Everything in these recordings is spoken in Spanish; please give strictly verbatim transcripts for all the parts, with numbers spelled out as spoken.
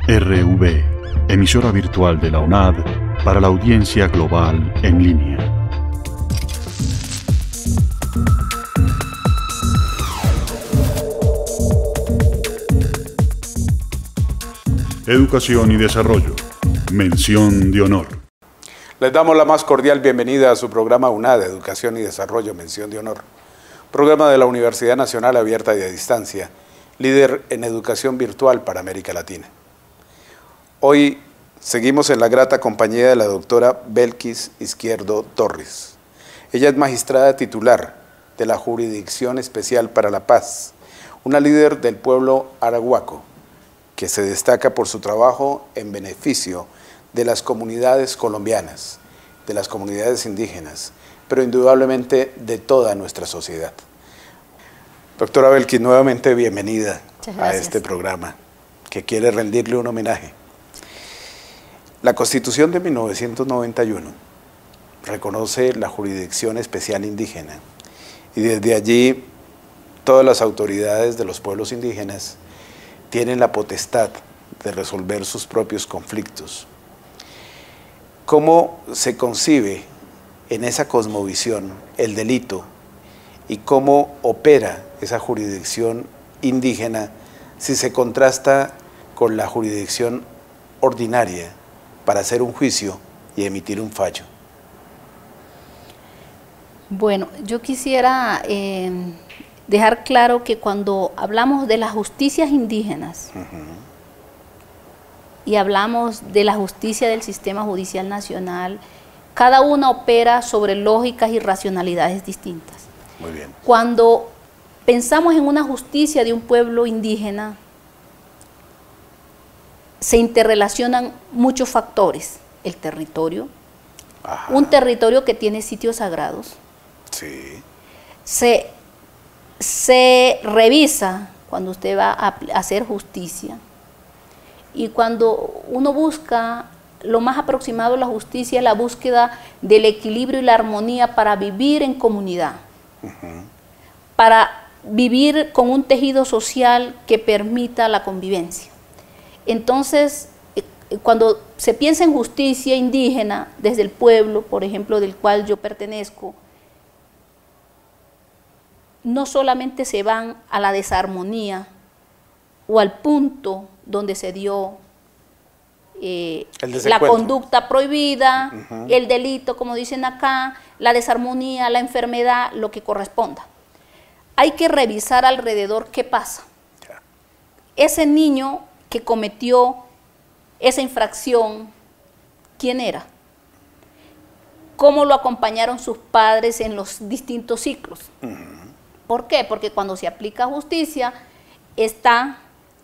R V, emisora virtual de la UNAD para la audiencia global en línea. Educación y desarrollo. Mención de honor. Les damos la más cordial bienvenida a su programa UNAD, Educación y Desarrollo, Mención de Honor. Programa de la Universidad Nacional Abierta y a Distancia, líder en educación virtual para América Latina. Hoy seguimos en la grata compañía de la doctora Belkis Izquierdo Torres. Ella es magistrada titular de la Jurisdicción Especial para la Paz, una líder del pueblo arahuaco, que se destaca por su trabajo en beneficio de las comunidades colombianas, de las comunidades indígenas, pero indudablemente de toda nuestra sociedad. Doctora Belkis, nuevamente bienvenida a este programa que quiere rendirle un homenaje. La Constitución de mil novecientos noventa y uno reconoce la Jurisdicción Especial Indígena y desde allí todas las autoridades de los pueblos indígenas tienen la potestad de resolver sus propios conflictos. ¿Cómo se concibe en esa cosmovisión el delito y cómo opera esa jurisdicción indígena si se contrasta con la jurisdicción ordinaria para hacer un juicio y emitir un fallo? Bueno, yo quisiera eh, dejar claro que cuando hablamos de las justicias indígenas, uh-huh, y hablamos de la justicia del sistema judicial nacional, cada una opera sobre lógicas y racionalidades distintas. Muy bien. Cuando pensamos en una justicia de un pueblo indígena, se interrelacionan muchos factores. El territorio, ajá, un territorio que tiene sitios sagrados. Sí. Se, se revisa cuando usted va a hacer justicia. Y cuando uno busca lo más aproximado a la justicia, la búsqueda del equilibrio y la armonía para vivir en comunidad, uh-huh, para vivir con un tejido social que permita la convivencia. Entonces, cuando se piensa en justicia indígena, desde el pueblo, por ejemplo, del cual yo pertenezco, no solamente se van a la desarmonía o al punto donde se dio eh, la conducta prohibida, uh-huh, el delito, como dicen acá, la desarmonía, la enfermedad, lo que corresponda. Hay que revisar alrededor qué pasa. Yeah. Ese niño que cometió esa infracción, ¿quién era? ¿Cómo lo acompañaron sus padres en los distintos ciclos? Uh-huh. ¿Por qué? Porque cuando se aplica justicia está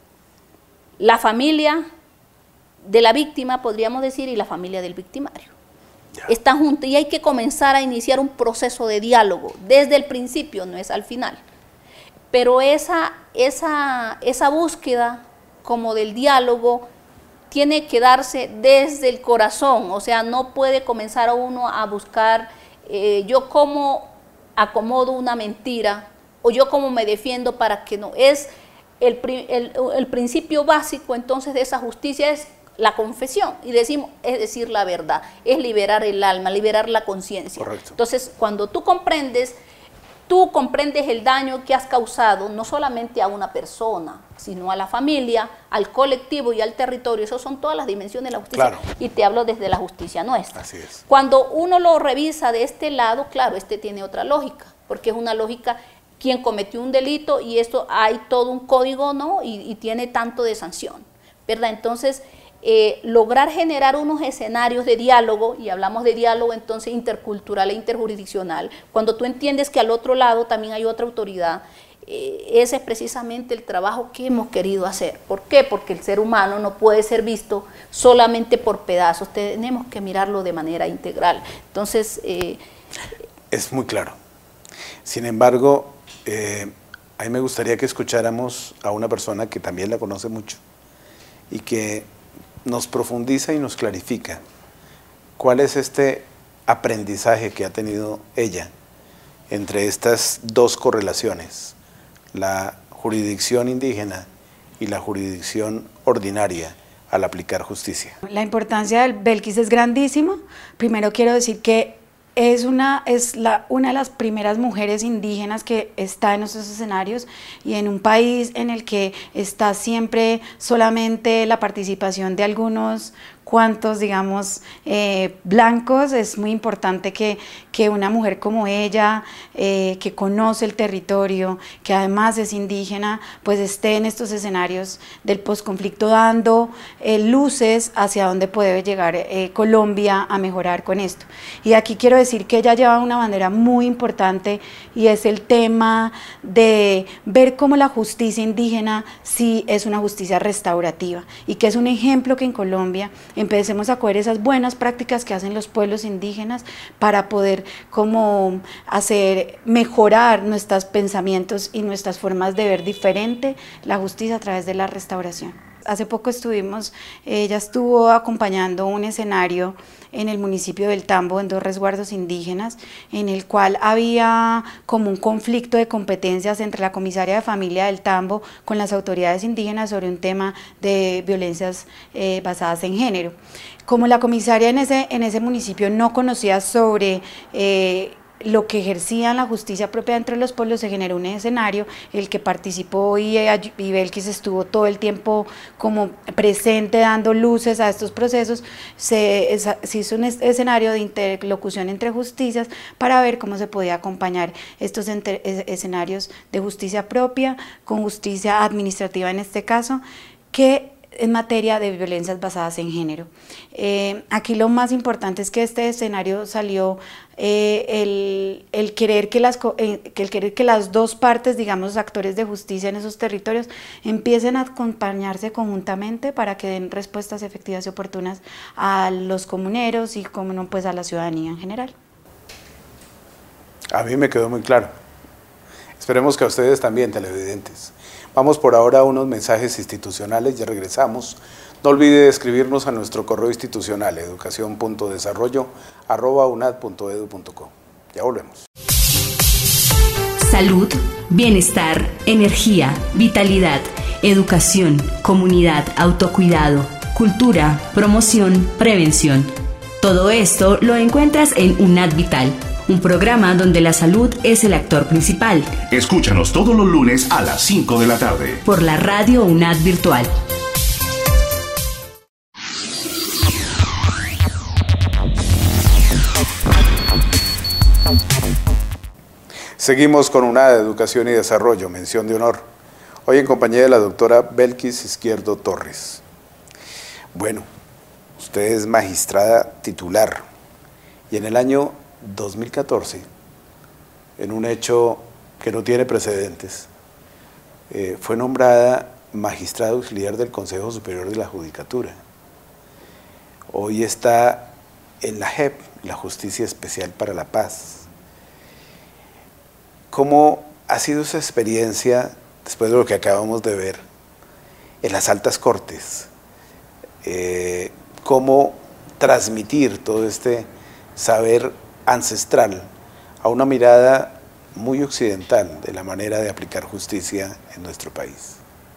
la familia de la víctima, podríamos decir, y la familia del victimario. Ya. Están juntos y hay que comenzar a iniciar un proceso de diálogo desde el principio, no es al final. Pero esa, esa, esa búsqueda como del diálogo tiene que darse desde el corazón, o sea, no puede comenzar uno a buscar eh, yo cómo acomodo una mentira o yo cómo me defiendo para que no. Es el, el, el principio básico entonces de esa justicia es la confesión y decimos, es decir la verdad, es liberar el alma, liberar la conciencia. Correcto. Entonces, cuando tú comprendes, tú comprendes el daño que has causado no solamente a una persona, sino a la familia, al colectivo y al territorio. Esas son todas las dimensiones de la justicia. Claro. Y te hablo desde la justicia nuestra. Así es. Cuando uno lo revisa de este lado, claro, este tiene otra lógica, porque es una lógica quien cometió un delito y esto hay todo un código, ¿no? Y, y tiene tanto de sanción, ¿verdad? Entonces, eh, lograr generar unos escenarios de diálogo, y hablamos de diálogo entonces intercultural e interjurisdiccional, cuando tú entiendes que al otro lado también hay otra autoridad, eh, ese es precisamente el trabajo que hemos querido hacer. ¿Por qué? Porque el ser humano no puede ser visto solamente por pedazos, tenemos que mirarlo de manera integral. Entonces, eh, es muy claro. Sin embargo, eh, a mí me gustaría que escucháramos a una persona que también la conoce mucho y que nos profundiza y nos clarifica cuál es este aprendizaje que ha tenido ella entre estas dos correlaciones, la jurisdicción indígena y la jurisdicción ordinaria al aplicar justicia? La importancia del Belkis es grandísimo. Primero quiero decir que es, una, es la, una de las primeras mujeres indígenas que está en esos escenarios, y en un país en el que está siempre solamente la participación de algunos cuantos, digamos, eh, blancos. Es muy importante que, que una mujer como ella, eh, que conoce el territorio, que además es indígena, pues esté en estos escenarios del posconflicto dando eh, luces hacia dónde puede llegar eh, Colombia a mejorar con esto. Y aquí quiero decir que ella lleva una bandera muy importante, y es el tema de ver cómo la justicia indígena sí es una justicia restaurativa, y que es un ejemplo que en Colombia empecemos a coger esas buenas prácticas que hacen los pueblos indígenas para poder como hacer, mejorar nuestros pensamientos y nuestras formas de ver diferente la justicia a través de la restauración. Hace poco estuvimos, ella estuvo acompañando un escenario en el municipio del Tambo, en dos resguardos indígenas, en el cual había como un conflicto de competencias entre la comisaria de familia del Tambo con las autoridades indígenas sobre un tema de violencias eh, basadas en género. Como la comisaria en ese, en ese municipio no conocía sobre eh, lo que ejercían la justicia propia dentro de los pueblos, se generó un escenario el que participó, y, y Belkis estuvo todo el tiempo como presente dando luces a estos procesos. Se, se hizo un escenario de interlocución entre justicias para ver cómo se podía acompañar estos enter, escenarios de justicia propia con justicia administrativa en este caso, que en materia de violencias basadas en género. Eh, aquí lo más importante es que este escenario salió eh, el, el, querer que las, eh, que el querer que las dos partes, digamos, los actores de justicia en esos territorios, empiecen a acompañarse conjuntamente para que den respuestas efectivas y oportunas a los comuneros y, como no, pues a la ciudadanía en general. A mí me quedó muy claro. Esperemos que a ustedes también, televidentes. Vamos por ahora a unos mensajes institucionales, ya regresamos. No olvide escribirnos a nuestro correo institucional educación punto desarrollo arroba unad punto edu punto co. Ya volvemos. Salud, bienestar, energía, vitalidad, educación, comunidad, autocuidado, cultura, promoción, prevención. Todo esto lo encuentras en UNAD Vital, un programa donde la salud es el actor principal. Escúchanos todos los lunes a las cinco de la tarde. Por la radio UNAD Virtual. Seguimos con UNAD Educación y Desarrollo, mención de honor. Hoy en compañía de la doctora Belkis Izquierdo Torres. Bueno, usted es magistrada titular, y en el año dos mil catorce, en un hecho que no tiene precedentes, eh, fue nombrada magistrada auxiliar del Consejo Superior de la Judicatura. Hoy está en la J E P, la Justicia Especial para la Paz. ¿Cómo ha sido esa experiencia, después de lo que acabamos de ver, en las altas cortes? Eh, ¿Cómo transmitir todo este saber ancestral a una mirada muy occidental de la manera de aplicar justicia en nuestro país?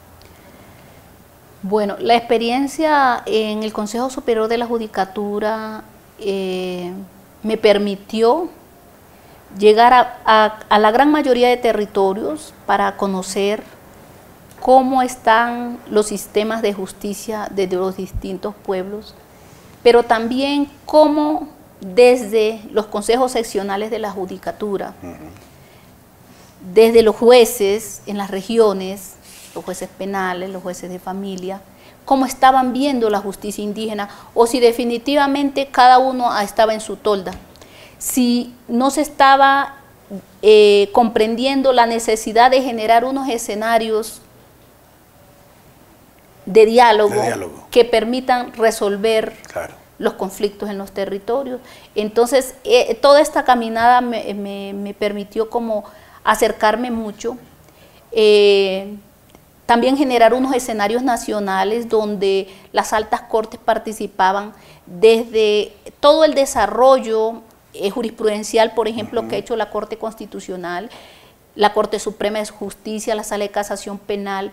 Bueno, la experiencia en el Consejo Superior de la Judicatura eh, me permitió llegar a, a, a la gran mayoría de territorios para conocer cómo están los sistemas de justicia de los distintos pueblos, pero también cómo desde los consejos seccionales de la judicatura, uh-huh. desde los jueces en las regiones, los jueces penales, los jueces de familia, cómo estaban viendo la justicia indígena, o si definitivamente cada uno estaba en su tolda, si no se estaba eh, comprendiendo la necesidad de generar unos escenarios de diálogo, de diálogo. que permitan resolver claro. los conflictos en los territorios. Entonces, eh, toda esta caminada me, me, me permitió como acercarme mucho, eh, también generar unos escenarios nacionales donde las altas cortes participaban desde todo el desarrollo eh, jurisprudencial, por ejemplo, uh-huh. que ha hecho la Corte Constitucional, la Corte Suprema de Justicia, la Sala de Casación Penal,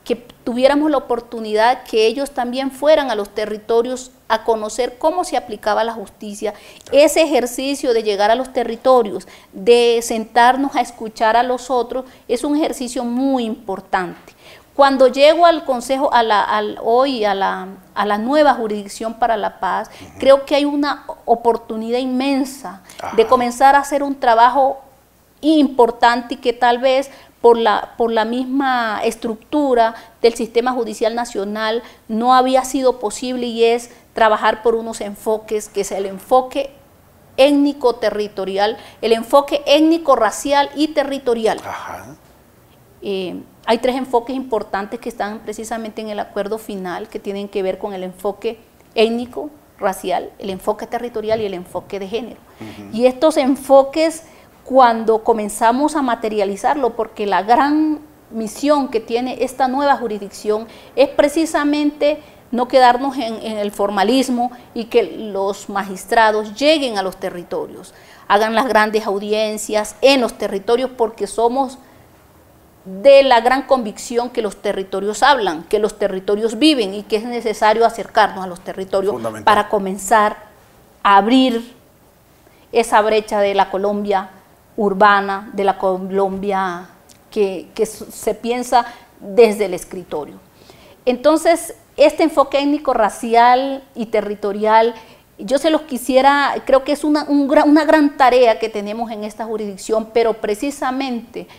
que tuviéramos la oportunidad que ellos también fueran a los territorios a conocer cómo se aplicaba la justicia. Ese ejercicio de llegar a los territorios, de sentarnos a escuchar a los otros, es un ejercicio muy importante. Cuando llego al Consejo, a la, al, hoy a la, a la nueva Jurisdicción para la Paz, uh-huh. creo que hay una oportunidad inmensa Ajá. de comenzar a hacer un trabajo importante y que tal vez por la, por la misma estructura del sistema judicial nacional no había sido posible, y es trabajar por unos enfoques, que es el enfoque étnico-territorial, el enfoque étnico-racial y territorial. Ajá. Eh, hay tres enfoques importantes que están precisamente en el acuerdo final, que tienen que ver con el enfoque étnico, racial, el enfoque territorial y el enfoque de género. Uh-huh. Y estos enfoques, cuando comenzamos a materializarlo, porque la gran misión que tiene esta nueva jurisdicción es precisamente no quedarnos en, en el formalismo y que los magistrados lleguen a los territorios, hagan las grandes audiencias en los territorios, porque somos de la gran convicción que los territorios hablan, que los territorios viven y que es necesario acercarnos a los territorios para comenzar a abrir esa brecha de la Colombia urbana, de la Colombia que, que se piensa desde el escritorio. Entonces, este enfoque étnico-racial y territorial, yo se los quisiera, creo que es una, un, una gran tarea que tenemos en esta jurisdicción, pero precisamente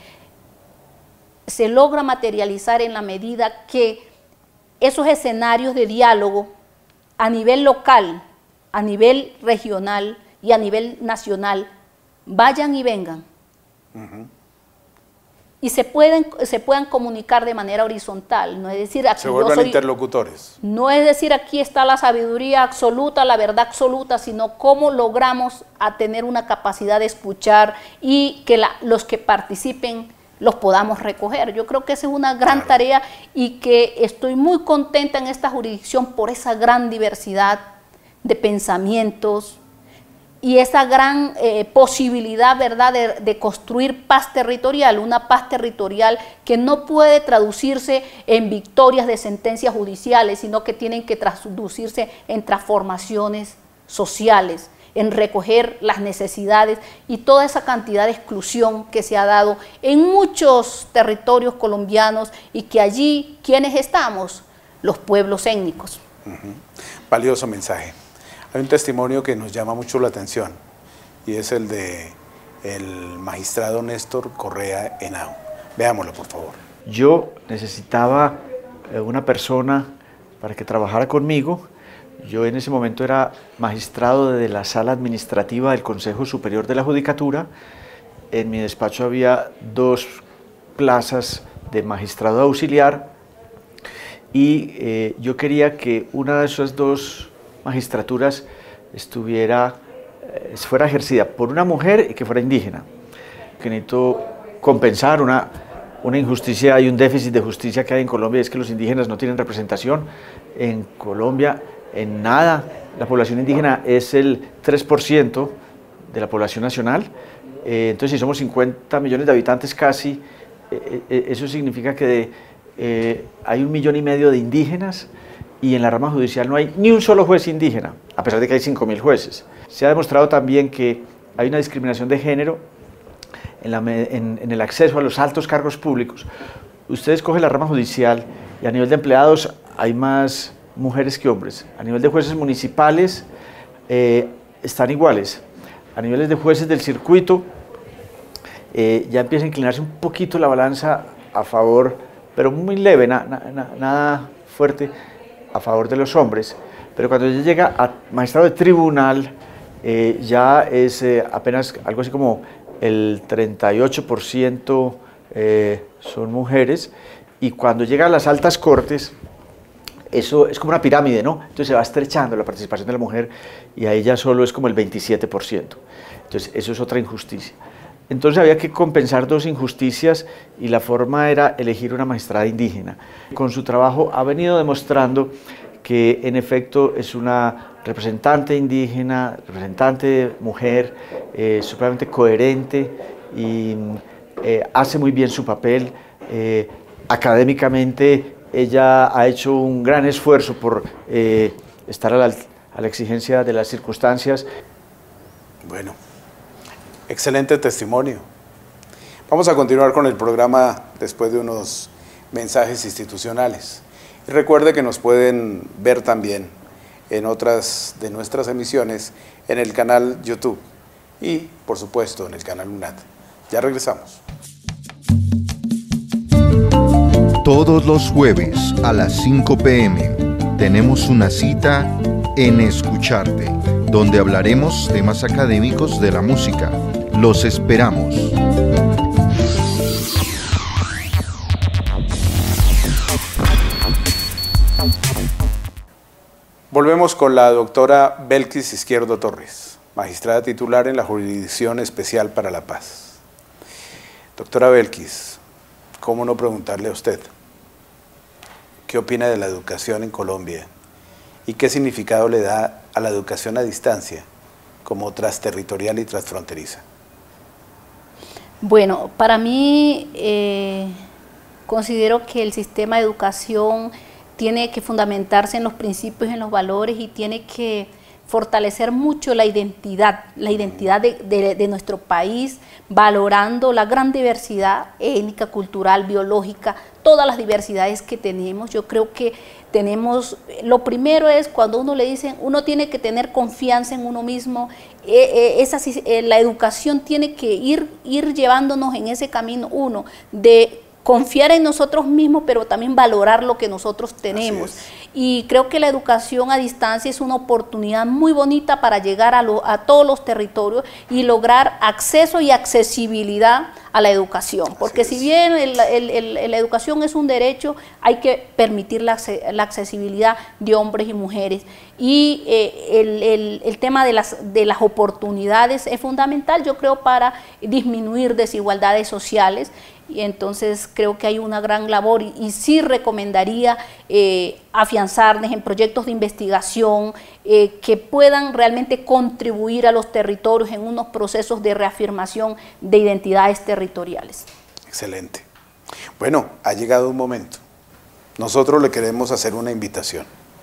se logra materializar en la medida que esos escenarios de diálogo a nivel local, a nivel regional y a nivel nacional vayan y vengan. Uh-huh. Y se, pueden, se puedan comunicar de manera horizontal, no es decir, aquí se vuelvan yo soy, interlocutores. No es decir, aquí está la sabiduría absoluta, la verdad absoluta, sino cómo logramos a tener una capacidad de escuchar y que la, los que participen los podamos recoger. Yo creo que esa es una gran claro. tarea, y que estoy muy contenta en esta jurisdicción por esa gran diversidad de pensamientos y esa gran eh, posibilidad, ¿verdad?, de, de construir paz territorial, una paz territorial que no puede traducirse en victorias de sentencias judiciales, sino que tienen que traducirse en transformaciones sociales, en recoger las necesidades y toda esa cantidad de exclusión que se ha dado en muchos territorios colombianos, y que allí, ¿quiénes estamos? Los pueblos étnicos. Uh-huh. Valioso mensaje. Hay un testimonio que nos llama mucho la atención, y es el de el magistrado Néstor Correa Henao. Veámoslo, por favor. Yo necesitaba una persona para que trabajara conmigo. Yo en ese momento era magistrado de la sala administrativa del Consejo Superior de la Judicatura. En mi despacho había dos plazas de magistrado auxiliar, y eh, yo quería que una de esas dos magistraturas estuviera, eh, fuera ejercida por una mujer y que fuera indígena. Que necesito compensar una, una injusticia y un déficit de justicia que hay en Colombia, es que los indígenas no tienen representación en Colombia. En nada, la población indígena es el tres por ciento de la población nacional, eh, entonces si somos cincuenta millones de habitantes casi, eh, eh, eso significa que de, eh, hay un millón y medio de indígenas, y en la rama judicial no hay ni un solo juez indígena, a pesar de que hay cinco mil jueces. Se ha demostrado también que hay una discriminación de género en, la, en, en el acceso a los altos cargos públicos. Usted escoge la rama judicial y a nivel de empleados hay más mujeres que hombres. A nivel de jueces municipales eh, están iguales. A niveles de jueces del circuito eh, ya empieza a inclinarse un poquito la balanza a favor, pero muy leve, na, na, na, nada fuerte a favor de los hombres. Pero cuando ya llega a magistrado de tribunal, eh, ya es eh, apenas algo así como el treinta y ocho por ciento eh, son mujeres, y cuando llega a las altas cortes, eso es como una pirámide, ¿no? Entonces se va estrechando la participación de la mujer, y ahí ya solo es como el veintisiete por ciento. Entonces eso es otra injusticia. Entonces había que compensar dos injusticias, y la forma era elegir una magistrada indígena. Con su trabajo ha venido demostrando que en efecto es una representante indígena, representante mujer, eh, supremamente coherente, y eh, hace muy bien su papel. Eh, académicamente Ella ha hecho un gran esfuerzo por eh, estar a la, a la exigencia de las circunstancias. Bueno, excelente testimonio. Vamos a continuar con el programa después de unos mensajes institucionales. Y recuerde que nos pueden ver también en otras de nuestras emisiones en el canal YouTube y, por supuesto, en el canal UNAD. Ya regresamos. Todos los jueves a las cinco p m tenemos una cita en Escucharte, donde hablaremos temas académicos de la música. Los esperamos. Volvemos con la doctora Belkis Izquierdo Torres, magistrada titular en la Jurisdicción Especial para la Paz. Doctora Belkis, ¿cómo no preguntarle a usted qué opina de la educación en Colombia y qué significado le da a la educación a distancia como transterritorial y transfronteriza? Bueno, para mí eh, considero que el sistema de educación tiene que fundamentarse en los principios y en los valores y tiene que fortalecer mucho la identidad, la identidad de, de, de nuestro país, valorando la gran diversidad étnica, cultural, biológica, todas las diversidades que tenemos. Yo creo que tenemos, lo primero es cuando uno le dicen, uno tiene que tener confianza en uno mismo, eh, eh, esa, eh, la educación tiene que ir, ir llevándonos en ese camino, uno, de confiar en nosotros mismos, pero también valorar lo que nosotros tenemos. Y creo que la educación a distancia es una oportunidad muy bonita para llegar a, lo, a todos los territorios y lograr acceso y accesibilidad a la educación. Porque si bien el, el, el, la educación es un derecho, hay que permitir la, la accesibilidad de hombres y mujeres. Y eh, el, el, el tema de las, de las oportunidades es fundamental, yo creo, para disminuir desigualdades sociales. Y entonces creo que hay una gran labor y, y sí recomendaría eh, afianzarnos en proyectos de investigación eh, que puedan realmente contribuir a los territorios en unos procesos de reafirmación de identidades territoriales. Excelente. Bueno, ha llegado un momento. Nosotros le queremos hacer una invitación.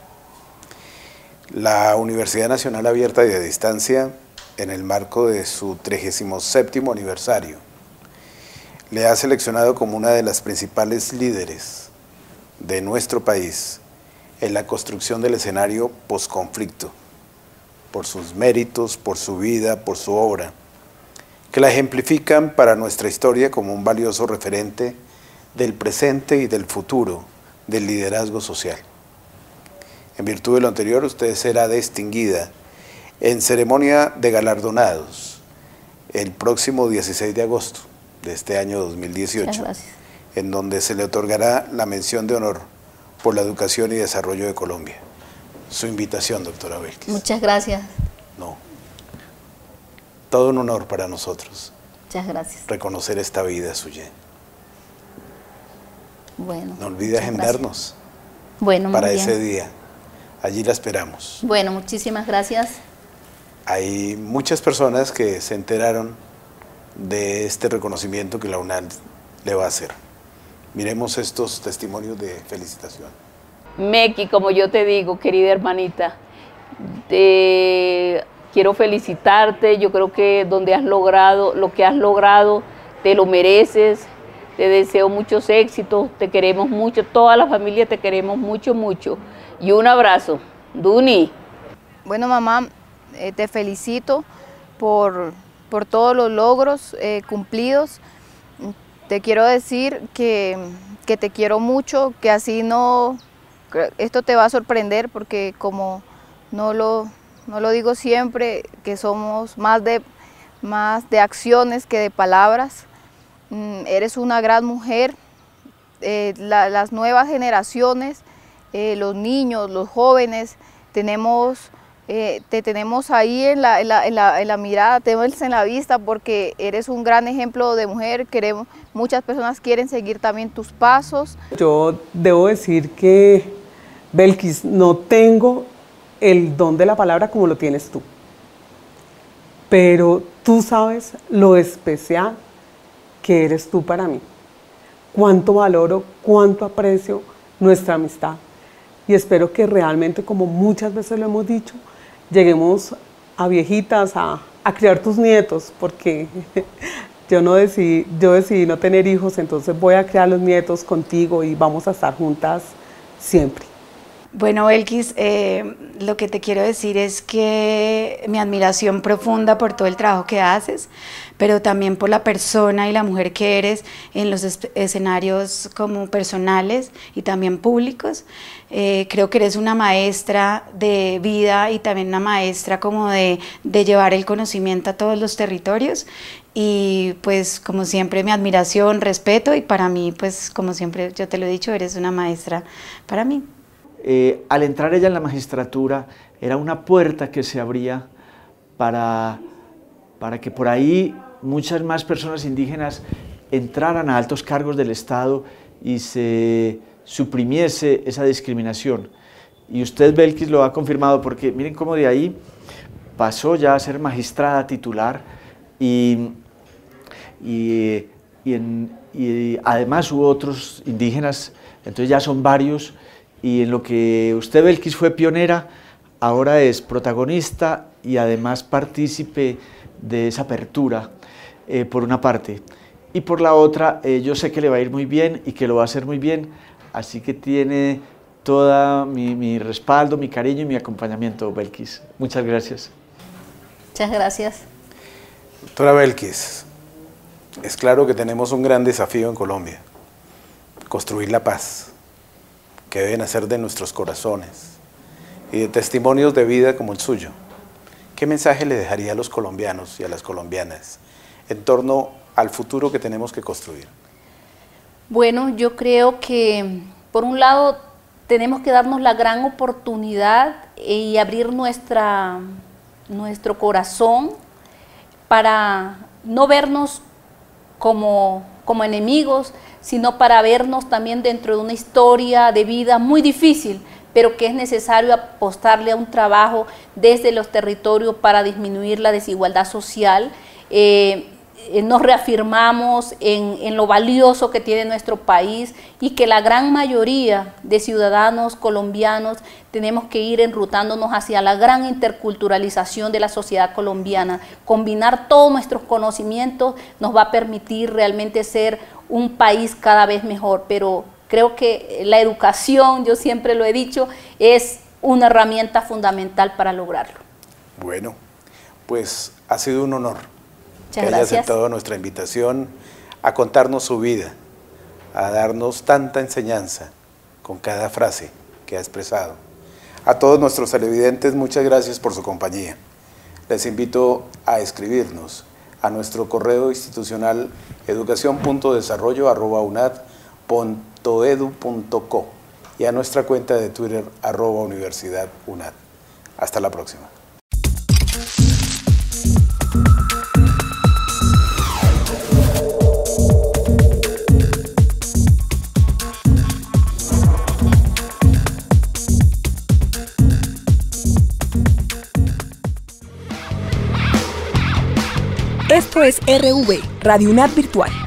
La Universidad Nacional Abierta y a Distancia, en el marco de su trigésimo séptimo aniversario, le ha seleccionado como una de las principales líderes de nuestro país en la construcción del escenario posconflicto, por sus méritos, por su vida, por su obra, que la ejemplifican para nuestra historia como un valioso referente del presente y del futuro del liderazgo social. En virtud de lo anterior, usted será distinguida en ceremonia de galardonados el próximo dieciséis de agosto de este año dos mil dieciocho, en donde se le otorgará la mención de honor por la educación y desarrollo de Colombia. Su invitación, doctora Belkis. Muchas gracias. No, todo un honor para nosotros. Muchas gracias. Reconocer esta vida suya. Bueno. No olvide agendarnos. Bueno, para muy ese bien. día. Allí la esperamos. Bueno, muchísimas gracias. Hay muchas personas que se enteraron de este reconocimiento que la UNAD le va a hacer. Miremos estos testimonios de felicitación. Meki, como yo te digo, querida hermanita, te quiero felicitarte. Yo creo que donde has logrado, lo que has logrado, te lo mereces. Te deseo muchos éxitos, te queremos mucho, toda la familia te queremos mucho, mucho. Y un abrazo. Duni. Bueno, mamá, eh, te felicito por... por todos los logros eh, cumplidos. Te quiero decir que, que te quiero mucho, que así no, esto te va a sorprender porque como no lo, no lo digo siempre, que somos más de, más de acciones que de palabras. Mm, eres una gran mujer, eh, la, las nuevas generaciones, eh, los niños, los jóvenes, tenemos... Eh, te tenemos ahí en la, en, la, en, la, en la mirada, te tenemos en la vista porque eres un gran ejemplo de mujer. Queremos, muchas personas quieren seguir también tus pasos. Yo debo decir que, Belkis, no tengo el don de la palabra como lo tienes tú, pero tú sabes lo especial que eres tú para mí. Cuánto valoro, cuánto aprecio nuestra amistad. Y espero que realmente, como muchas veces lo hemos dicho, lleguemos a viejitas a, a criar tus nietos, porque yo, no decidí, yo decidí no tener hijos, entonces voy a criar los nietos contigo y vamos a estar juntas siempre. Bueno, Belkis, eh, lo que te quiero decir es que mi admiración profunda por todo el trabajo que haces, pero también por la persona y la mujer que eres en los escenarios como personales y también públicos. Eh, creo que eres una maestra de vida y también una maestra como de, de llevar el conocimiento a todos los territorios. Y pues como siempre mi admiración, respeto, y para mí pues como siempre yo te lo he dicho, eres una maestra para mí. Eh, al entrar ella en la magistratura, era una puerta que se abría para, para que por ahí muchas más personas indígenas entraran a altos cargos del Estado y se suprimiese esa discriminación. Y usted, Belkis, lo ha confirmado, porque miren cómo de ahí pasó ya a ser magistrada titular y, y, y, en, y además hubo otros indígenas, entonces ya son varios. Y en lo que usted, Belkis, fue pionera, ahora es protagonista y además partícipe de esa apertura, eh, por una parte. Y por la otra, eh, yo sé que le va a ir muy bien y que lo va a hacer muy bien, así que tiene todo mi, mi respaldo, mi cariño y mi acompañamiento, Belkis. Muchas gracias. Muchas gracias. Doctora Belkis, es claro que tenemos un gran desafío en Colombia, construir la paz, que deben hacer de nuestros corazones y de testimonios de vida como el suyo. ¿Qué mensaje le dejaría a los colombianos y a las colombianas en torno al futuro que tenemos que construir? Bueno, yo creo que por un lado tenemos que darnos la gran oportunidad y abrir nuestra, nuestro corazón para no vernos como, como enemigos, sino para vernos también dentro de una historia de vida muy difícil, pero que es necesario apostarle a un trabajo desde los territorios para disminuir la desigualdad social. Eh, nos reafirmamos en, en lo valioso que tiene nuestro país y que la gran mayoría de ciudadanos colombianos tenemos que ir enrutándonos hacia la gran interculturalización de la sociedad colombiana. Combinar todos nuestros conocimientos nos va a permitir realmente ser un país cada vez mejor, pero creo que la educación, yo siempre lo he dicho, es una herramienta fundamental para lograrlo. Bueno, pues ha sido un honor Muchas que haya gracias. aceptado nuestra invitación a contarnos su vida, a darnos tanta enseñanza con cada frase que ha expresado. A todos nuestros televidentes, muchas gracias por su compañía. Les invito a escribirnos a nuestro correo institucional educación punto desarrollo arroba unad punto edu punto co y a nuestra cuenta de Twitter arroba universidad unad. Hasta la próxima. Esto es R V, Radio UNAD Virtual.